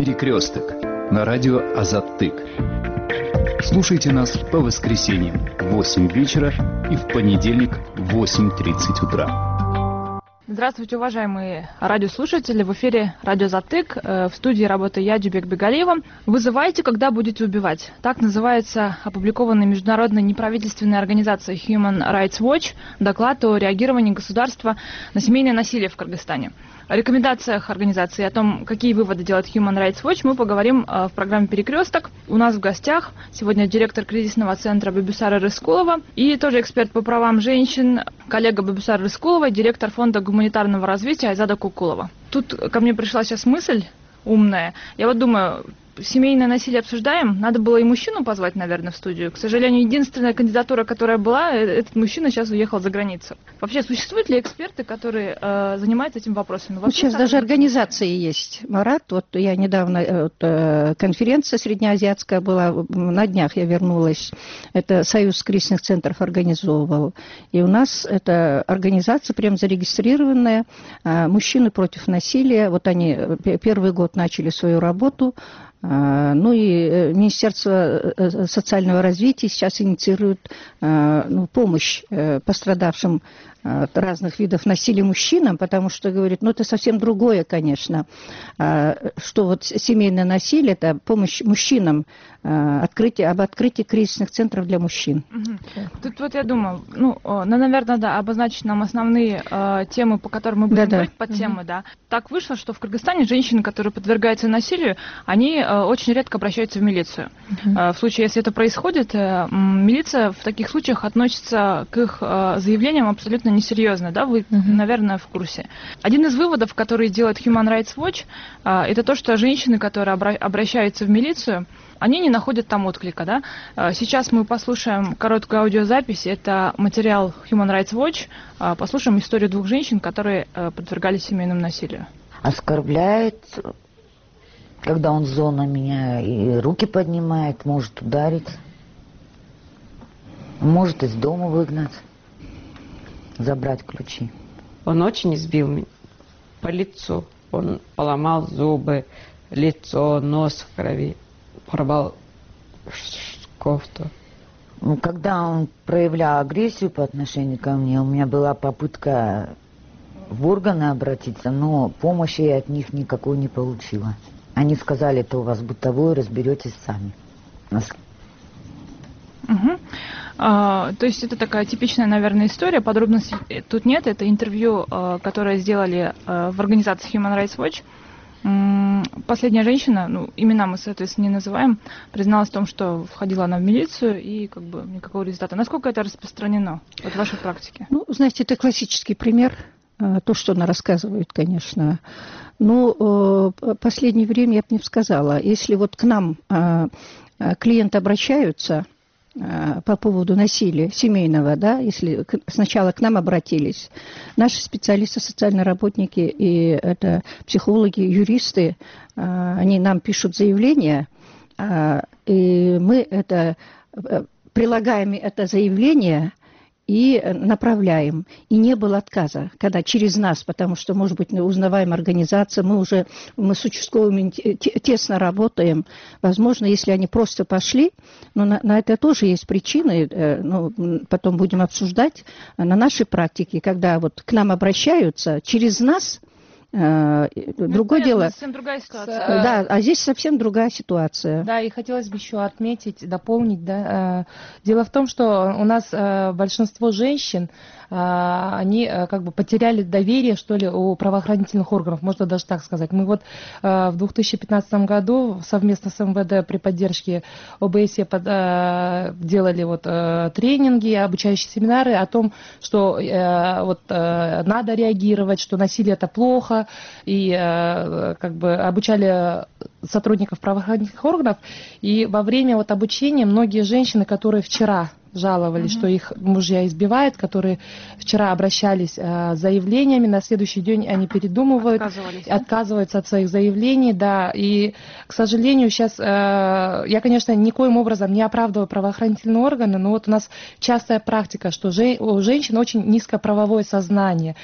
«Перекресток» на радио Азат-Тык. Слушайте нас по воскресеньям в 8 вечера и в понедельник в 8:30 утра. Здравствуйте, уважаемые радиослушатели. В эфире радио Азат-Тык. В студии работаю я, Джубек Бегалиева. «Вызывайте, когда будете убивать». Так называется опубликованный международной неправительственной организацией Human Rights Watch доклад о реагировании государства на семейное насилие в Кыргызстане. О рекомендациях организации, о том, какие выводы делает Human Rights Watch, мы поговорим в программе «Перекресток». У нас в гостях сегодня директор кризисного центра Бибисара Рыскулова и тоже эксперт по правам женщин, коллега Бибисара Рыскулова, директор фонда гуманитарного развития Айзада Кукулова. Тут ко мне пришла сейчас мысль умная. Я вот думаю, семейное насилие обсуждаем, надо было и мужчину позвать, наверное, в студию. К сожалению, единственная кандидатура, которая была, этот мужчина сейчас уехал за границу. Вообще, существуют ли эксперты, которые занимаются этим вопросом? Сейчас даже организации есть. Марат, вот я недавно, конференция среднеазиатская была, на днях я вернулась, это Союз кризисных центров организовывал. И у нас эта организация прям зарегистрированная, мужчины против насилия, вот они первый год начали свою работу. Ну и Министерство социального развития сейчас инициирует помощь пострадавшим от разных видов насилия мужчинам, потому что, говорит, это совсем другое, конечно, что вот семейное насилие – это помощь мужчинам, об открытии кризисных центров для мужчин. Тут вот я думаю, наверное, да, обозначить нам основные темы, по которым мы будем говорить, подтемы, да. Так вышло, что в Кыргызстане женщины, которые подвергаются насилию, они очень редко обращаются в милицию. В случае, если это происходит, милиция в таких случаях относится к их заявлениям абсолютно несерьезно, да, вы, наверное, в курсе. Один из выводов, который делает Human Rights Watch, это то, что женщины, которые обращаются в милицию, они не находят там отклика, да. Сейчас мы послушаем короткую аудиозапись, это материал Human Rights Watch, послушаем историю двух женщин, которые подвергались семейному насилию. Оскорбляет, когда он зло на меня и руки поднимает, может ударить, может из дома выгнать, забрать ключи. Он очень избил меня по лицу. Он поломал зубы, лицо, нос в крови, порвал кофту. Когда он проявлял агрессию по отношению ко мне, у меня была попытка в органы обратиться, но помощи я от них никакой не получила. Они сказали, это у вас бытовое, разберетесь сами. То есть это такая типичная, наверное, история, подробностей тут нет, это интервью, которое сделали в организации Human Rights Watch. Последняя женщина, имена мы, соответственно, не называем, призналась в том, что входила она в милицию и никакого результата. Насколько это распространено в вашей практике? Знаете, это классический пример, то, что она рассказывает, конечно. Но в последнее время я бы не сказала, если вот к нам клиенты обращаются по поводу насилия семейного, да, если сначала к нам обратились, наши специалисты, социальные работники и это психологи, юристы, они нам пишут заявление, и мы прилагаем это заявление и направляем. И не было отказа, когда через нас, потому что, может быть, узнаваемая организация, мы с участковыми тесно работаем. Возможно, если они просто пошли, но на это тоже есть причины, потом будем обсуждать на нашей практике, когда вот к нам обращаются через нас. Другое дело. Совсем другая ситуация. Да, а здесь совсем другая ситуация. Да, и хотелось бы еще отметить, дополнить, да. Дело в том, что у нас большинство женщин, они потеряли доверие, что ли, у правоохранительных органов, можно даже так сказать. Мы вот в 2015 году совместно с МВД при поддержке ОБСЕ делали тренинги, обучающие семинары о том, что надо реагировать, что насилие это плохо, и обучали сотрудников правоохранительных органов. И во время обучения многие женщины, которые вчера жаловались, что их мужья избивают, которые вчера обращались с заявлениями, на следующий день они передумывают, отказываются от своих заявлений, да, и, к сожалению, сейчас, я, конечно, никоим образом не оправдываю правоохранительные органы, но вот у нас частая практика, что у женщин очень низкое правовое сознание,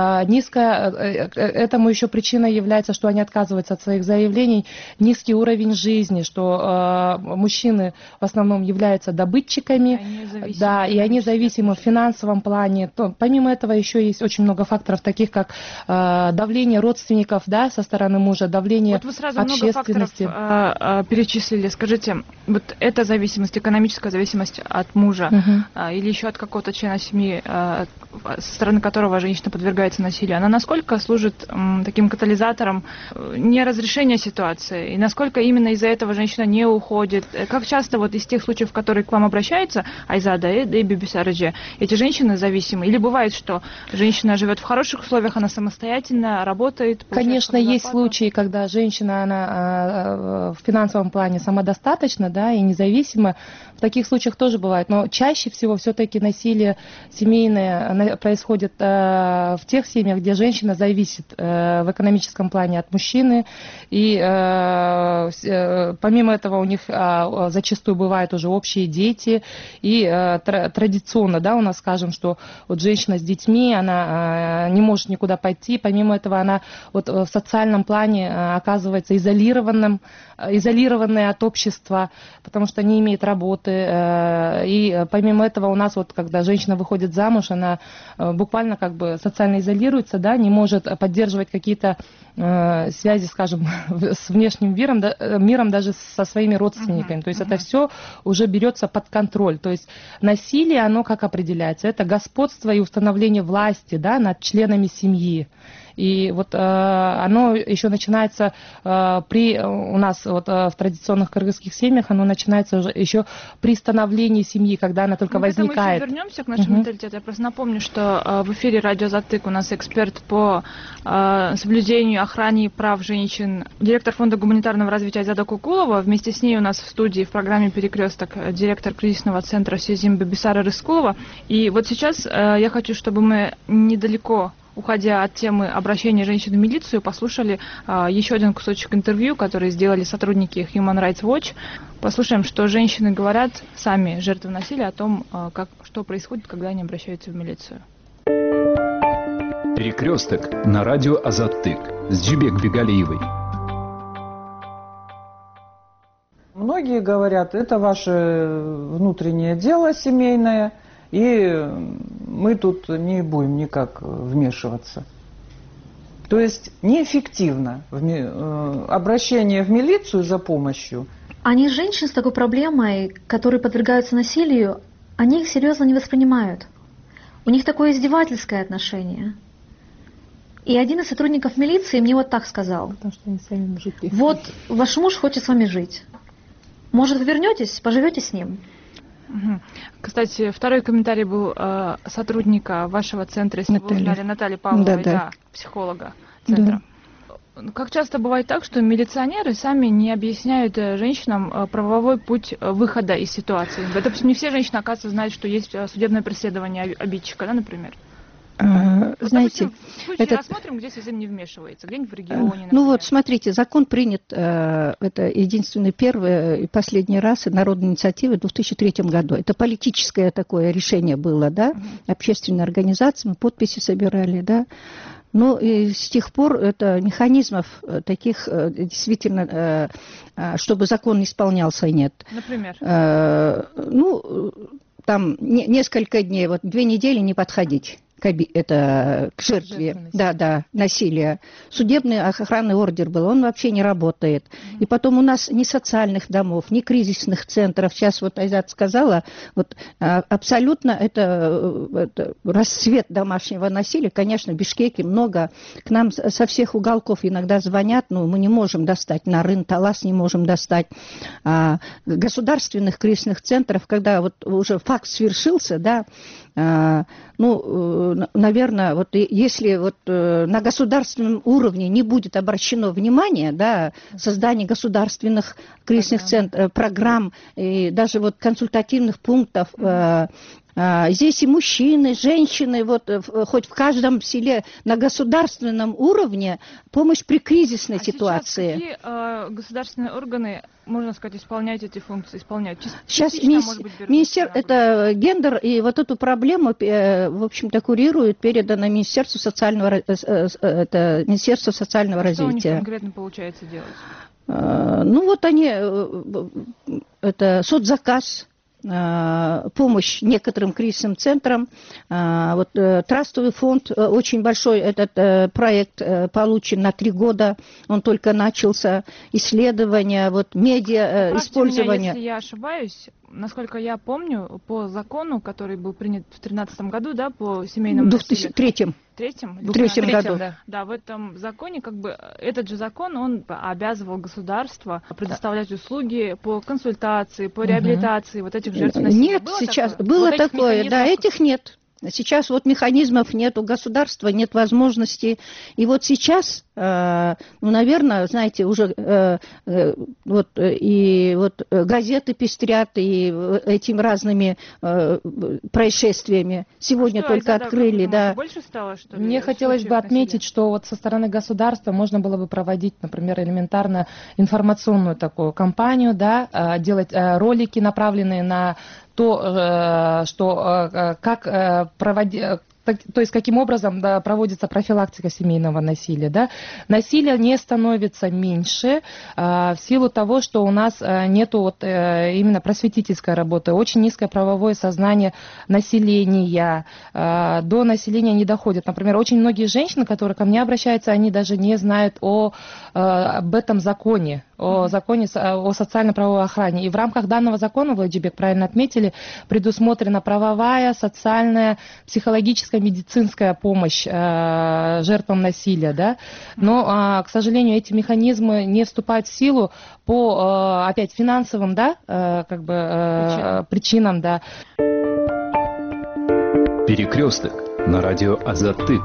этому еще причиной является, что они отказываются от своих заявлений, низкий уровень жизни, что мужчины в основном являются добытчиками, да, и они зависимы в финансовом плане. Помимо этого еще есть очень много факторов, таких как давление родственников, да, со стороны мужа, давление вот вы сразу общественности. Много факторов перечислили. Скажите, вот эта зависимость, экономическая зависимость от мужа или еще от какого-то члена семьи, со стороны которого женщина подвергается насилию, она насколько служит таким катализатором неразрешения ситуации? И насколько именно из-за этого женщина не уходит? Как часто вот из тех случаев, в которые к вам обращаются, Айзада и Бибисараджи, эти женщины зависимы? Или бывает, что женщина живет в хороших условиях, она самостоятельно работает? Конечно, есть случаи, когда женщина, она в финансовом плане самодостаточна, да, и независима. В таких случаях тоже бывает. Но чаще всего все-таки насилие семейное происходит в тех семьях, где женщина зависит в экономическом плане от мужчины. И помимо этого у них зачастую бывают уже общие дети. И традиционно, да, у нас скажем, что вот женщина с детьми, она не может никуда пойти. Помимо этого она вот в социальном плане оказывается изолированной от общества, потому что не имеет работы. И помимо этого у нас вот, когда женщина выходит замуж, она буквально как бы социально изолируется, да, не может поддерживать какие-то связи, скажем, с внешним миром, даже со своими родственниками. То есть это все уже берется под контроль. То есть насилие, оно как определяется? Это господство и установление власти, да, над членами семьи. И вот оно еще начинается у нас вот, в традиционных кыргызских семьях, оно начинается уже еще при становлении семьи, когда она только возникает. Мы еще вернемся к нашему менталитету. Я просто напомню, что в эфире «Радио Затык» у нас эксперт по соблюдению, охране прав женщин, директор фонда гуманитарного развития Айзада Кукулова. Вместе с ней у нас в студии в программе «Перекресток» директор кризисного центра Сезим Бибисара Рыскулова. И вот сейчас я хочу, чтобы мы недалеко, уходя от темы обращения женщин в милицию, послушали еще один кусочек интервью, который сделали сотрудники Human Rights Watch. Послушаем, что женщины говорят, сами жертвы насилия, о том, что происходит, когда они обращаются в милицию. Перекресток на радио Азаттык с Джибек Бегалиевой. Многие говорят, это ваше внутреннее дело семейное, и мы тут не будем никак вмешиваться. То есть неэффективно обращение в милицию за помощью. Они женщин с такой проблемой, которые подвергаются насилию, они их серьезно не воспринимают. У них такое издевательское отношение. И один из сотрудников милиции мне вот так сказал. Потому что они сами мужики. Вот ваш муж хочет с вами жить. Может, вы вернетесь, поживете с ним? Кстати, второй комментарий был сотрудника вашего центра, если вы узнали, Натальи Павловой, да, психолога центра. Да. Как часто бывает так, что милиционеры сами не объясняют женщинам правовой путь выхода из ситуации? Допустим, не все женщины, оказывается, знают, что есть судебное преследование обидчика, да, например? Знаете, допустим, рассмотрим, где Сезим не вмешивается, где-нибудь в регионе, например. Ну вот, смотрите, закон принят, это единственный первый и последний раз народной инициативы в 2003 году. Это политическое такое решение было, да, общественной организации, мы подписи собирали, да. Ну и с тех пор это механизмов таких действительно, чтобы закон не исполнялся, нет. Например? Ну, там несколько дней, вот 2 недели не подходить к жертве, да, насилия. Судебный охранный ордер был, он вообще не работает. И потом у нас ни социальных домов, ни кризисных центров. Сейчас вот Айзат сказала, вот абсолютно это расцвет домашнего насилия. Конечно, в Бишкеке много. К нам со всех уголков иногда звонят, но мы не можем достать, на Рын-Талас не можем достать. Государственных кризисных центров, когда вот уже факт свершился, да, ну, наверное, вот если вот на государственном уровне не будет обращено внимание, да, создание государственных кризисных центров, программ и даже вот консультативных пунктов, здесь и мужчины, женщины, вот хоть в каждом селе на государственном уровне помощь при кризисной ситуации. Сейчас какие государственные органы, можно сказать, исполняют эти функции? Сейчас министер, это гендер, и вот эту проблему, в общем-то, курирует, передано Министерству социального развития. Что у них конкретно получается делать? Ну вот они, это соцзаказ, помощь некоторым кризисным центрам. Вот трастовый фонд, очень большой этот проект получен на 3 года, он только начался, исследования, вот медиа, использование. Меня, если я ошибаюсь, насколько я помню, по закону, который был принят в 2013 году, да, по семейному насилию. В 2003 году. Да, в этом законе, как бы, этот же закон, он обязывал государство предоставлять услуги по консультации, по реабилитации вот этих жертв насилия. Нет, сейчас было такое, да, этих нет. Сейчас вот механизмов нет, у государства нет возможностей. И вот сейчас, ну, наверное, знаете, уже вот газеты пестрят и этим разными происшествиями. Сегодня только открыли, да. Больше стало, что ли? Мне хотелось бы отметить, что вот со стороны государства можно было бы проводить, например, элементарно информационную такую кампанию, да, делать ролики, направленные на то, что как проводить, то есть каким образом, да, проводится профилактика семейного насилия. Да? Насилие не становится меньше в силу того, что у нас нету вот, именно просветительской работы. Очень низкое правовое сознание населения. До населения не доходит. Например, очень многие женщины, которые ко мне обращаются, они даже не знают об этом законе, о законе о социально-правовой охране. И в рамках данного закона, вы, Джибек, правильно отметили, предусмотрена правовая, социальная, психологическая, медицинская помощь жертвам насилия, да? Но, к сожалению, эти механизмы не вступают в силу по, опять, финансовым, да, как бы, причинам, да. Перекресток на радио Азаттык.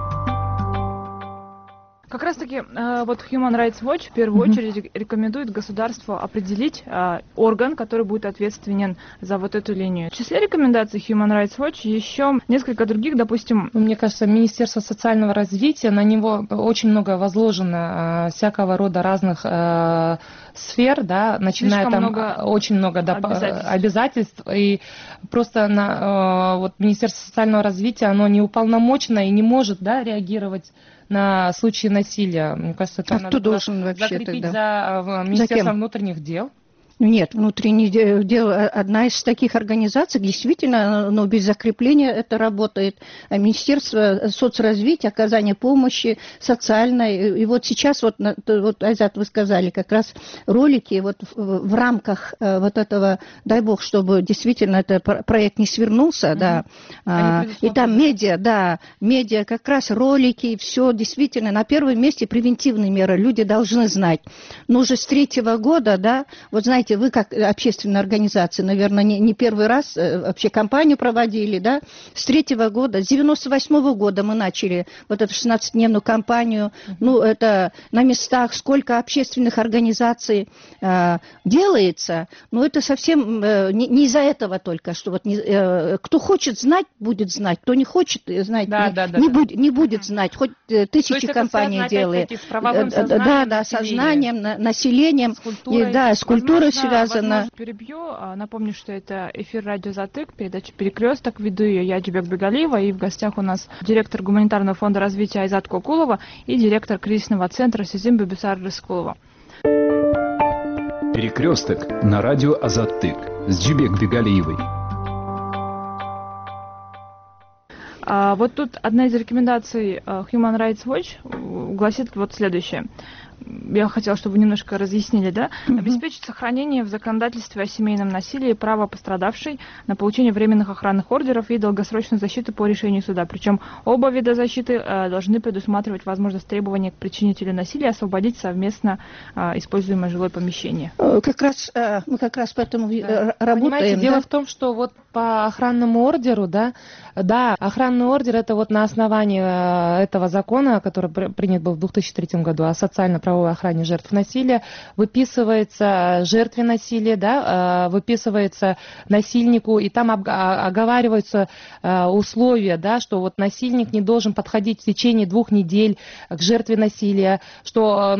Как раз таки вот Human Rights Watch в первую очередь рекомендует государству определить орган, который будет ответственен за вот эту линию. В числе рекомендаций Human Rights Watch еще несколько других, допустим... Мне кажется, Министерство социального развития, на него очень много возложено всякого рода разных сфер, да, начиная там очень много обязательств, и просто вот Министерство социального развития, оно не уполномочено и не может, да, реагировать на случаи насилия. Мне кажется, это надо закрепить за Министерством внутренних дел. Нет, внутреннее дело, одна из таких организаций, действительно, но без закрепления это работает. А Министерство соцразвития, оказания помощи социальной, и вот сейчас, вот Айзат, вы сказали, как раз ролики вот в рамках вот этого, дай бог, чтобы действительно этот проект не свернулся, да, и там медиа, как раз ролики, все действительно на первом месте превентивные меры, люди должны знать. Но уже с 3-го года, да, вот знаете, вы как общественная организация, наверное, не первый раз вообще кампанию проводили, да, с 3-го года, с 98-го года мы начали вот эту 16-дневную кампанию, ну, это на местах, сколько общественных организаций делается, но это совсем не из-за этого только, что вот кто хочет знать, будет знать, кто не хочет знать, не будет знать, хоть тысячи компаний делает. Да, сознанием, населением, с культурой связано. Перебью. Напомню, что это эфир радио Азаттык, передача «Перекресток». Веду ее я, Джибек Бегалиева, и в гостях у нас директор гуманитарного фонда развития Айзат Кокулова и директор кризисного центра Сезим Бибисар Рыскулова. Перекресток на радио Азаттык с Джибек Бегалиевой. Вот тут одна из рекомендаций Human Rights Watch гласит вот следующее. я хотела, чтобы вы немножко разъяснили, да, обеспечить сохранение в законодательстве о семейном насилии права пострадавшей на получение временных охранных ордеров и долгосрочной защиты по решению суда. Причем оба вида защиты должны предусматривать возможность требования к причинителю насилия освободить совместно используемое жилое помещение. Мы как раз поэтому работаем. Понимаете, дело в том, что вот по охранному ордеру, да, охранный ордер это вот на основании этого закона, который принят был в 2003 году о социально-правовой охране жертв насилия, выписывается жертве насилия, да, выписывается насильнику, и там оговариваются условия, да, что вот насильник не должен подходить в течение 2 недель к жертве насилия, что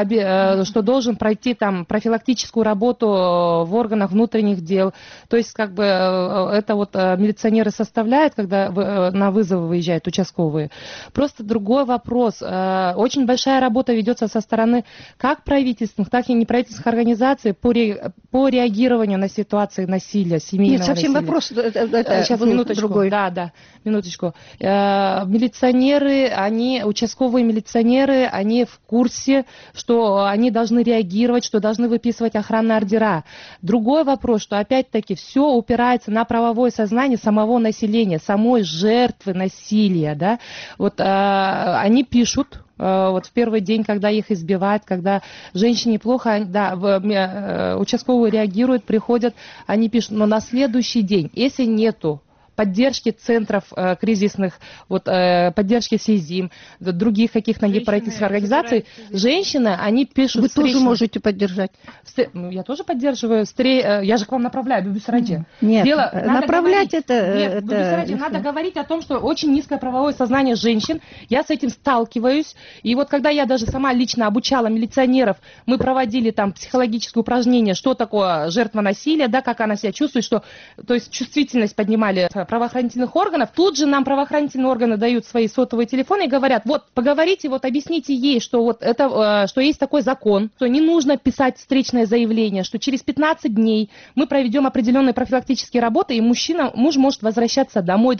должен пройти там профилактическую работу в органах внутренних дел. То есть как бы это вот милиционеры составляют, когда на вызовы выезжают участковые. Просто другой вопрос. Очень большая работа ведется со стороны как правительственных, так и неправительственных организаций по реагированию на ситуации насилия, семейного насилия. Нет, совсем вопрос. Сейчас, минуточку. Другой. Да, минуточку. Милиционеры, участковые милиционеры, они в курсе, что они должны реагировать, что должны выписывать охранные ордера. Другой вопрос, что опять-таки все упирается на правовое сознание самого населения, самой жертвы насилия. Да? Вот они пишут, вот в первый день, когда их избивают, когда женщине плохо, да, участковые реагируют, приходят, они пишут, но на следующий день, если нету поддержки центров кризисных, вот, поддержки СИЗИМ, других каких-то неправительственных организаций, женщины, они пишут... Вы тоже можете поддержать. Я тоже поддерживаю. Я же к вам направляю, Бибисараджи. Нет, направлять это... Бибисараджи, надо говорить о том, что очень низкое правовое сознание женщин. Я с этим сталкиваюсь. И вот когда я даже сама лично обучала милиционеров, мы проводили там психологические упражнения, что такое жертва насилия, да, как она себя чувствует, что, то есть чувствительность поднимали правоохранительных органов, тут же нам правоохранительные органы дают свои сотовые телефоны и говорят, вот, поговорите, вот, объясните ей, что вот это, что есть такой закон, что не нужно писать встречное заявление, что через 15 дней мы проведем определенные профилактические работы, и муж может возвращаться домой.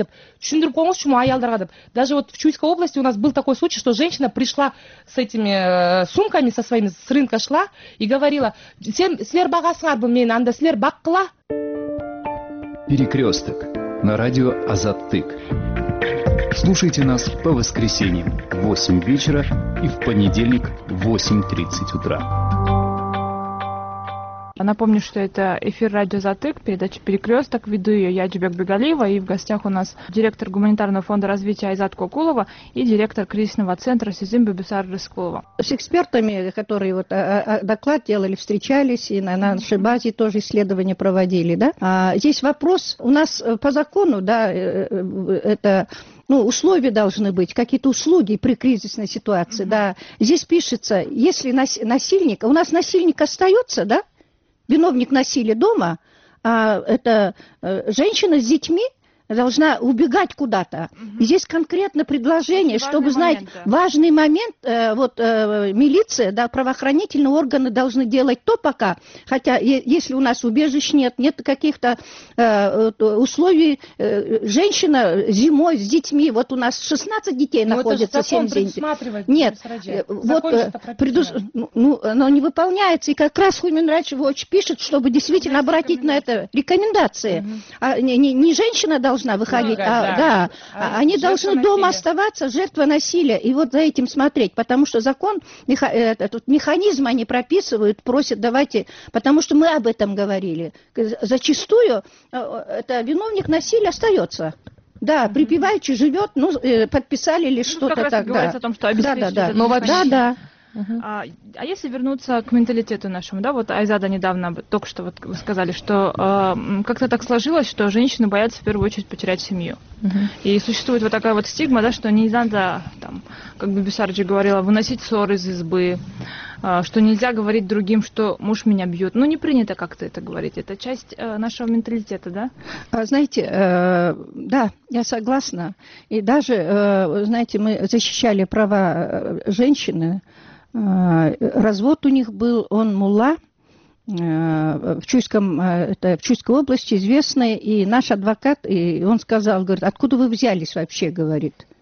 Даже вот в Чуйской области у нас был такой случай, что женщина пришла с этими сумками, со своими, с рынка шла и говорила, Перекресток на радио Азаттык. Слушайте нас по воскресеньям в 8 вечера и в понедельник в 8:30 утра. Напомню, что это эфир радио Азаттык, передача «Перекресток». Веду ее я, Джубек Бегалиева, и в гостях у нас директор гуманитарного фонда развития Айзат Кокулова и директор кризисного центра СИЗИМ Бибисара Рыскулова. С экспертами, которые вот доклад делали, встречались, и на нашей базе тоже исследования проводили, да. Здесь вопрос, у нас по закону, да, это... условия должны быть, какие-то услуги при кризисной ситуации, да. Здесь пишется, если насильник, у нас насильник остается, да, виновник насилия дома, это женщина с детьми должна убегать куда-то. И здесь конкретно предложение, чтобы знать важный момент, милиция, да, правоохранительные органы должны делать то пока, хотя если у нас убежищ нет каких-то условий, женщина зимой с детьми, вот у нас 16 детей находится, 7 детей. Нет, оно не выполняется, и как раз Human Rights Watch пишет, чтобы действительно обратить на это рекомендации. Не женщина должна выходить, они должны дома оставаться, жертва насилия, и вот за этим смотреть, потому что закон, этот механизм они прописывают, просят, давайте, потому что мы об этом говорили. Зачастую это виновник насилия остается. Да, припеваючи живет, подписали или что-то так. Как раз говорится о том, что обеспечить. Да. А если вернуться к менталитету нашему, да, вот Айзада недавно, только что вот вы сказали, что как-то так сложилось, что женщины боятся в первую очередь потерять семью. И существует вот такая вот стигма, да, что не надо, там, как бы Бибисараджи говорила, выносить ссоры из избы, что нельзя говорить другим, что муж меня бьет. Не принято как-то это говорить. Это часть нашего менталитета, да? Знаете, да, я согласна. И даже, знаете, мы защищали права женщины. Развод у них был, он мулла, в Чуйской области известный, и наш адвокат, и он сказал, говорит, откуда вы взялись вообще, говорит.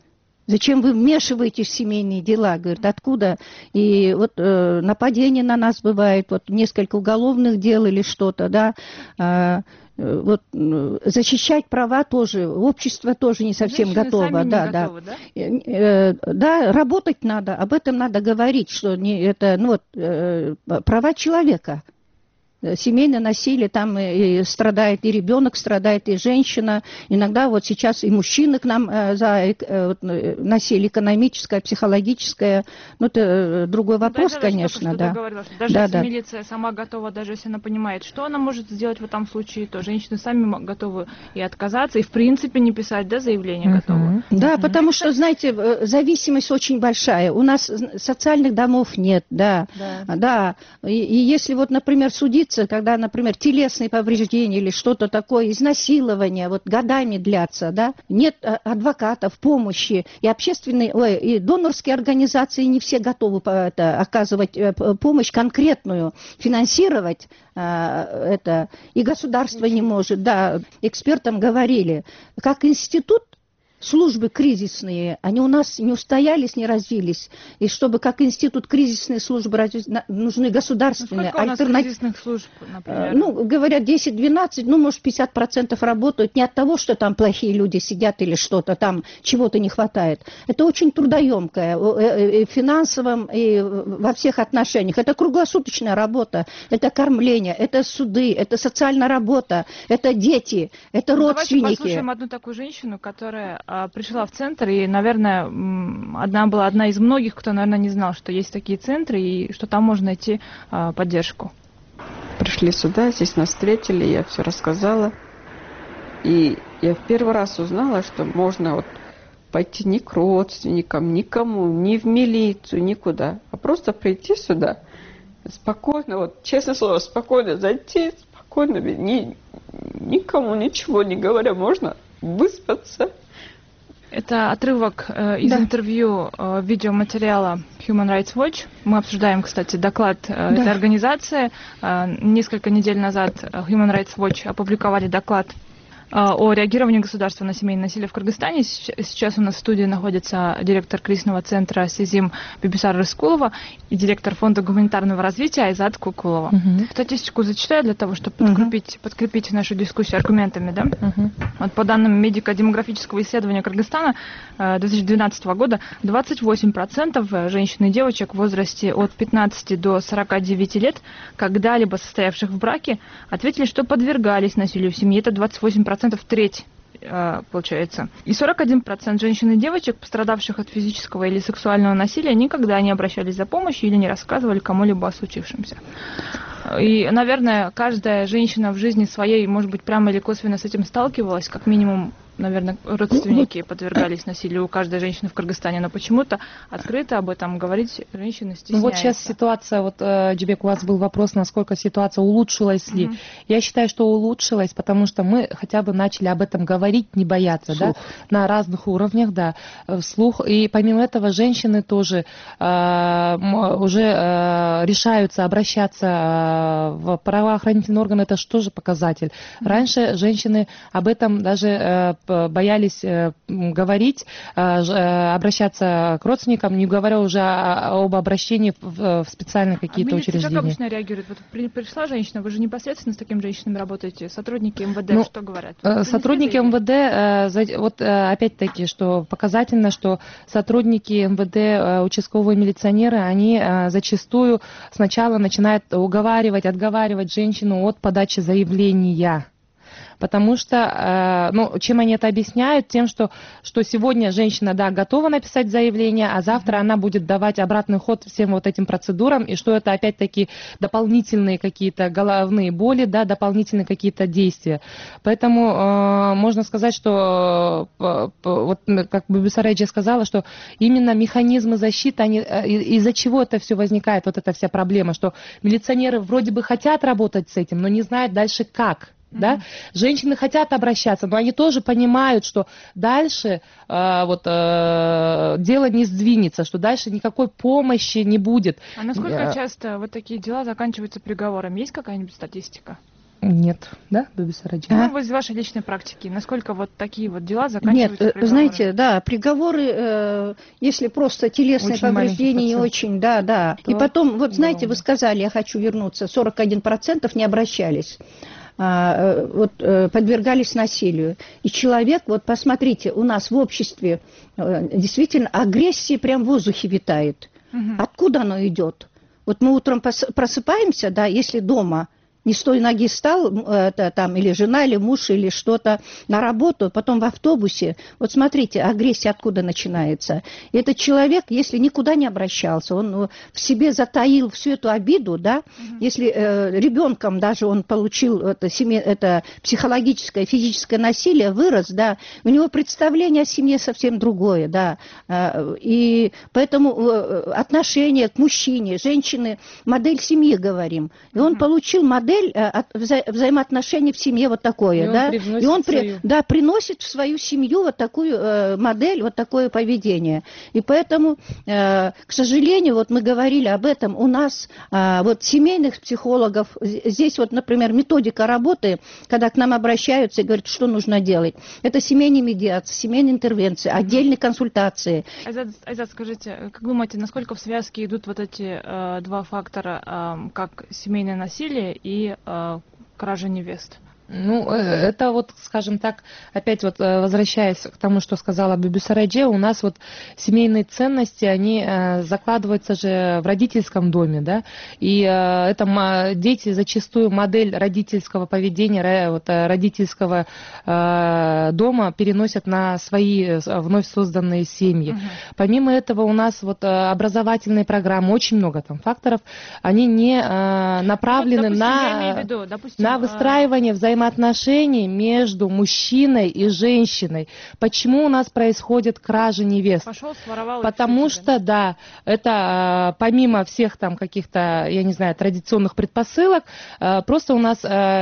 Зачем вы вмешиваетесь в семейные дела? Говорит, откуда? И вот нападение на нас бывает, вот несколько уголовных дел или что-то, да. Вот защищать права тоже, общество тоже не совсем Женщины готово. Сами да, не да. готовы, да? Да, работать надо, об этом надо говорить, что это права человека. Семейное насилие, там и страдает и ребенок, страдает и женщина. Иногда вот сейчас и мужчины к нам за насилие экономическое, психологическое. Ну, это другой вопрос, конечно. Да. Договорилась, что даже если милиция сама готова, даже если она понимает, что она может сделать в этом случае, то женщины сами готовы и отказаться, и в принципе не писать, да, заявление готовы. Да, потому что, знаете, зависимость очень большая. У нас социальных домов нет, да. И если вот, например, судиться, когда, например, телесные повреждения или что-то такое, изнасилование, вот годами длятся, да, нет адвокатов, помощи, и общественные, и донорские организации не все готовы оказывать помощь конкретную, финансировать это, и государство не может, да, экспертам говорили, как институт, службы кризисные, они у нас не устоялись, не развились. И чтобы как институт кризисные службы развить, нужны государственные, альтернативные. Сколько у нас кризисных служб, например? Ну, говорят, 10-12, ну, может, 50% работают не от того, что там плохие люди сидят или что-то, там чего-то не хватает. Это очень трудоемкое, и в финансовом, и во всех отношениях. Это круглосуточная работа, это кормление, это суды, это социальная работа, это дети, это родственники. Давайте послушаем одну такую женщину, которая пришла в центр, и, наверное, была одна из многих, кто, наверное, не знал, что есть такие центры, и что там можно найти поддержку. Пришли сюда, здесь нас встретили, я все рассказала. И я в первый раз узнала, что можно вот пойти не к родственникам, никому, ни в милицию, никуда, а просто прийти сюда, спокойно, вот, честное слово, спокойно зайти, спокойно, никому ничего не говоря, можно выспаться. Это отрывок из интервью видеоматериала Human Rights Watch. Мы обсуждаем, кстати, доклад этой организации. Несколько недель назад Human Rights Watch опубликовали доклад о реагировании государства на семейное насилие в Кыргызстане. Сейчас у нас в студии находится директор кризисного центра Сезим Бибисара Рыскулова и директор фонда гуманитарного развития Айзат Кукулова. Статистику зачитаю для того, чтобы подкрепить нашу дискуссию аргументами. Да? Вот по данным медико-демографического исследования Кыргызстана 2012 года 28% женщин и девочек в возрасте от 15 до 49 лет, когда-либо состоявших в браке, ответили, что подвергались насилию в семье. Это 28%, треть, получается. И 41% женщин и девочек, пострадавших от физического или сексуального насилия, никогда не обращались за помощью или не рассказывали кому-либо о случившемся. И, наверное, каждая женщина в жизни своей, может быть, прямо или косвенно с этим сталкивалась, как минимум, наверное, родственники подвергались насилию у каждой женщины в Кыргызстане, но почему-то открыто об этом говорить женщины стесняются. Вот сейчас ситуация, вот, Джибек, у вас был вопрос, насколько ситуация улучшилась ли. Я считаю, что улучшилась, потому что мы хотя бы начали об этом говорить, не бояться, да, на разных уровнях, да, вслух. И помимо этого женщины тоже уже решаются обращаться в правоохранительные органы, это же тоже показатель. Раньше женщины об этом даже боялись говорить, обращаться к родственникам, не говоря уже об обращении в специальные какие-то учреждения. Как обычно реагирует? Вот пришла женщина, вы же непосредственно с такими женщинами работаете, сотрудники МВД, что говорят? Сотрудники МВД, вот опять-таки, что показательно, что сотрудники МВД, участковые милиционеры, они зачастую сначала начинают отговаривать женщину от подачи заявления. Потому что, чем они это объясняют? Тем, что сегодня женщина, да, готова написать заявление, а завтра она будет давать обратный ход всем вот этим процедурам, и что это опять-таки дополнительные какие-то головные боли, да, дополнительные какие-то действия. Поэтому можно сказать, что, вот как Бибисара сказала, что именно механизмы защиты, из-за чего это все возникает, вот эта вся проблема, что милиционеры вроде бы хотят работать с этим, но не знают дальше как. Да? Женщины хотят обращаться, но они тоже понимают, что дальше дело не сдвинется, что дальше никакой помощи не будет. А насколько часто вот такие дела заканчиваются приговором? Есть какая-нибудь статистика? Нет, да, Бибисараджи? Ну, из вашей личной практики, насколько вот такие вот дела заканчиваются Нет, приговорами? знаете, да, приговоры, если просто телесные Очень повреждения, не маленький очень, да. И потом, вот знаете, вы сказали, я хочу вернуться, 41% не обращались. Подвергались насилию. И человек, вот посмотрите, у нас в обществе действительно агрессия прям в воздухе витает. Откуда оно идет? Вот мы утром просыпаемся, да, если дома не с той ноги встал, там, или жена, или муж, или что-то на работу, потом в автобусе. Вот смотрите, агрессия откуда начинается. И этот человек, если никуда не обращался, он в себе затаил всю эту обиду, да, если ребенком даже он получил это психологическое, физическое насилие, вырос, да, у него представление о семье совсем другое, да. И поэтому отношение к мужчине, женщины, модель семьи, говорим. И он получил модель взаимоотношений в семье вот такое, и да, и он приносит в свою семью вот такую модель, вот такое поведение. И поэтому, к сожалению, вот мы говорили об этом, у нас вот семейных психологов, здесь вот, например, методика работы, когда к нам обращаются и говорят, что нужно делать, это семейные медиации, семейные интервенции, отдельные консультации. Айзат, скажите, как думаете, насколько в связке идут вот эти два фактора, как семейное насилие и кража невест? Ну, это вот, скажем так, опять вот возвращаясь к тому, что сказала Бибисараджи, у нас вот семейные ценности, они закладываются же в родительском доме, да, и это дети зачастую модель родительского поведения, вот, родительского дома переносят на свои вновь созданные семьи. Помимо этого у нас вот образовательные программы, очень много там факторов, они не направлены на выстраивание взаимоотношений между мужчиной и женщиной. Почему у нас происходит кража невест? Пошел, своровал. Потому что, да, это помимо всех там каких-то, я не знаю, традиционных предпосылок, просто у нас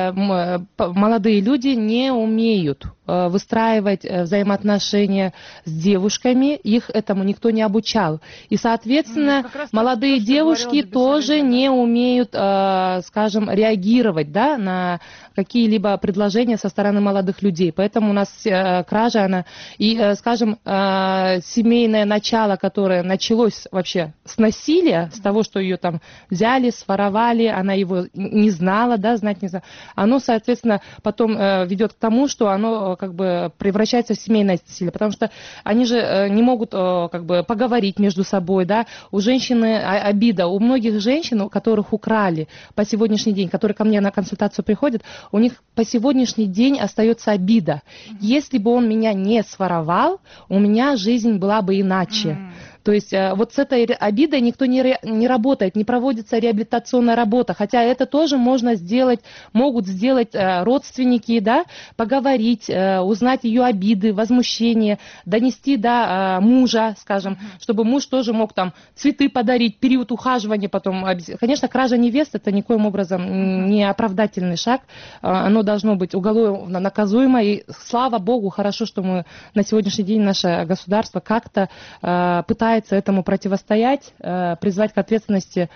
молодые люди не умеют выстраивать взаимоотношения с девушками, их этому никто не обучал. И, соответственно, молодые девушки тоже не умеют, скажем, реагировать, да, на какие-либо предложения со стороны молодых людей. Поэтому у нас кража, она, и, скажем, семейное начало, которое началось вообще с насилия, с того, что ее там взяли, своровали, она его не знала, да, знать не знала, оно, соответственно, потом ведет к тому, что оно как бы превращается в семейное насилие, потому что они же не могут как бы поговорить между собой, да, у женщины обида, у многих женщин, у которых украли по сегодняшний день, которые ко мне на консультацию приходят, у них по сегодняшний день остается обида. Если бы он меня не своровал, у меня жизнь была бы иначе. То есть вот с этой обидой никто не работает, не проводится реабилитационная работа, хотя это тоже можно сделать, могут сделать родственники, да, поговорить, узнать ее обиды, возмущения, донести до мужа, скажем, чтобы муж тоже мог там цветы подарить, период ухаживания потом. Конечно, кража невест это никоим образом не оправдательный шаг, оно должно быть уголовно наказуемо, и слава Богу, хорошо, что мы на сегодняшний день, наше государство как-то пытается этому противостоять, призвать к ответственности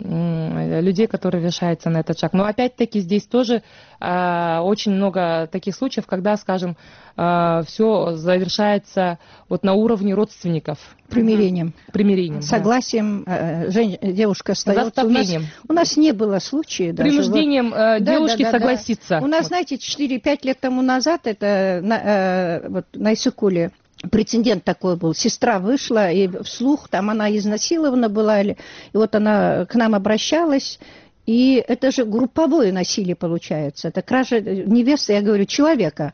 людей, которые решаются на этот шаг. Но опять-таки здесь тоже очень много таких случаев, когда, скажем, все завершается вот на уровне родственников. Примирением. Согласием, девушка остается. У нас не было случая. Принуждением девушки согласиться. У нас, знаете, 4-5 лет тому назад, это на Иссыкуле, прецедент такой был. Сестра вышла, и вслух, там она изнасилована была, и вот она к нам обращалась, и это же групповое насилие получается. Это кража невесты, я говорю, человека.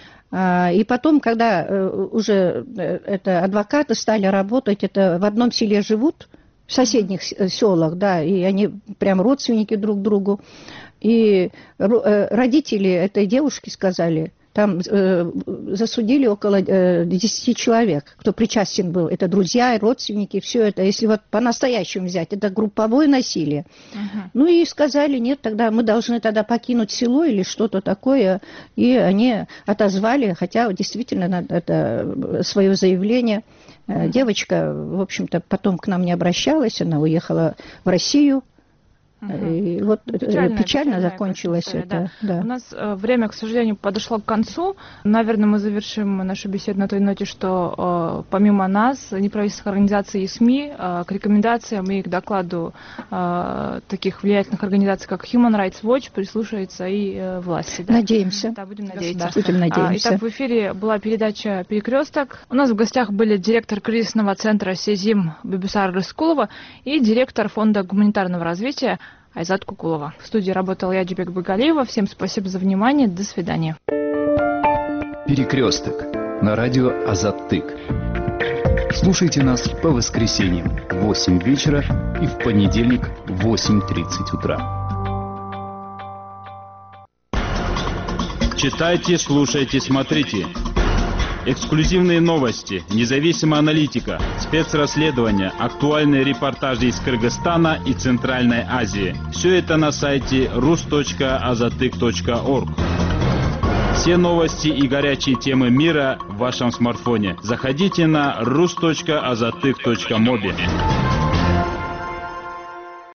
И потом, когда уже адвокаты стали работать, это в одном селе живут, в соседних селах, да, и они прям родственники друг другу. И родители этой девушки сказали, там засудили около 10 человек, кто причастен был. Это друзья, родственники, все это. Если вот по-настоящему взять, это групповое насилие. Ну и сказали, нет, тогда мы должны тогда покинуть село или что-то такое. И они отозвали, хотя действительно это свое заявление. Девочка, в общем-то, потом к нам не обращалась, она уехала в Россию. И вот печально закончилось это. Да. У нас время, к сожалению, подошло к концу. Наверное, мы завершим нашу беседу на той ноте, что помимо нас, неправительственных организаций и СМИ, к рекомендациям и к докладу таких влиятельных организаций, как Human Rights Watch, прислушаются и власти. Да? Надеемся. Да, будем надеяться. Будем надеяться. Итак, в эфире была передача «Перекресток». У нас в гостях были директор кризисного центра СЕЗИМ Бибисара Рыскулова и директор фонда гуманитарного развития Айзат Кукулова. В студии работала я, Джубек Багалиева. Всем спасибо за внимание. До свидания. «Перекресток» на радио Азат-Тык. Слушайте нас по воскресеньям в 8 вечера и в понедельник в 8:30 утра. Читайте, слушайте, смотрите. Эксклюзивные новости, независимая аналитика, спецрасследования, актуальные репортажи из Кыргызстана и Центральной Азии. Все это на сайте rus.azatyk.org. Все новости и горячие темы мира в вашем смартфоне. Заходите на rus.azatyk.mobi.